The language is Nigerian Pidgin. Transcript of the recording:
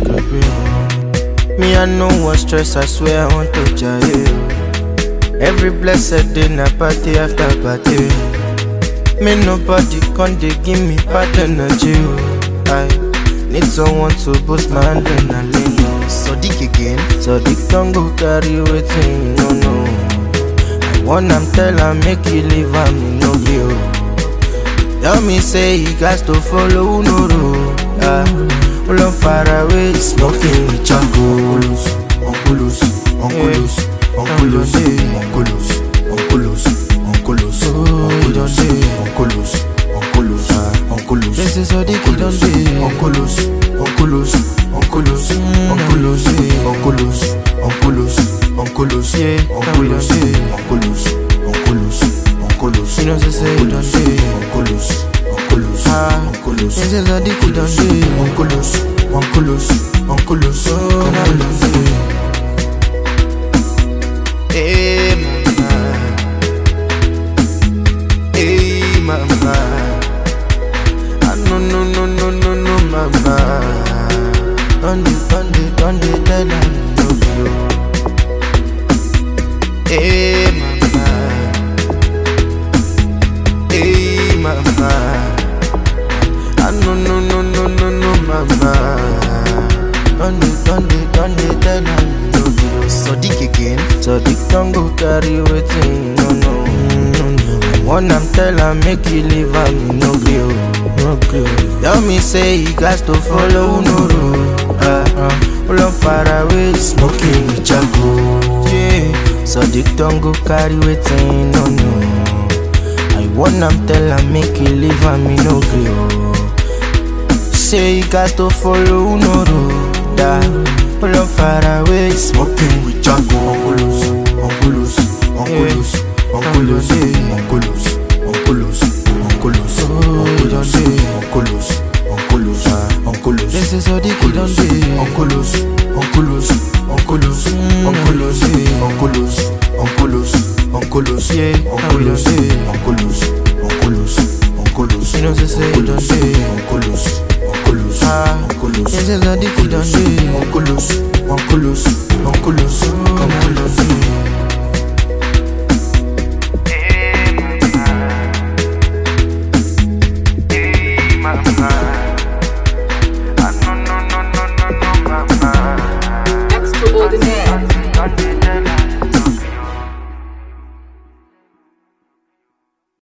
Me, I know what stress, I swear I want to jail. Every blessed day, na party after party. Me, nobody can they give me bad energy. I need someone to boost my adrenaline. Sadiq again, Sadiq don't go carry waiting, no. I want am tell am make you leave am, no bill. Tell me say you got to follow no road. All far away, smoking with chocolates. Onkulos, onkulos, onkulos, onkulos, onkulos, onkulos, onkulos, onkulos, onkulos. This is what they don't do. Onkulos, onkulos, onkulos, onkulos, onkulos, onkulos, onkulos, onkulos, onkulos, onkulos, onkulos. You know they say don't do. Onkulos. Onkulos, this is what they don't do. Onkulos, onkulos, onkulos, onkulos. Hey mama, no mama. Don't tell her no you. Hey mama. No mama. Don't tell her no you. Sadiq again, Sadiq don't go carry waiting, no. I want am tell am make you leave am, no grill. Tell me say you got to follow no road. All far away, smoking with charcoal. Sadiq don't go carry waiting, no. I want am tell am make you leave am, no grill. Say you got to follow no road. All far away, smoking with charcoal. Onkulos, onkulos, onkulos, onkulos, onkulos, onkulos, onkulos, onkulos, onkulos. This is what they don't do. Onkulos, onkulos, onkulos, onkulos, onkulos, onkulos, onkulos, onkulos, onkulos, onkulos, onkulos. You know they say don't do. Onkulos, onkulos, onkulos. This is what they don't do. Onkulos, onkulos, onkulos, onkulos.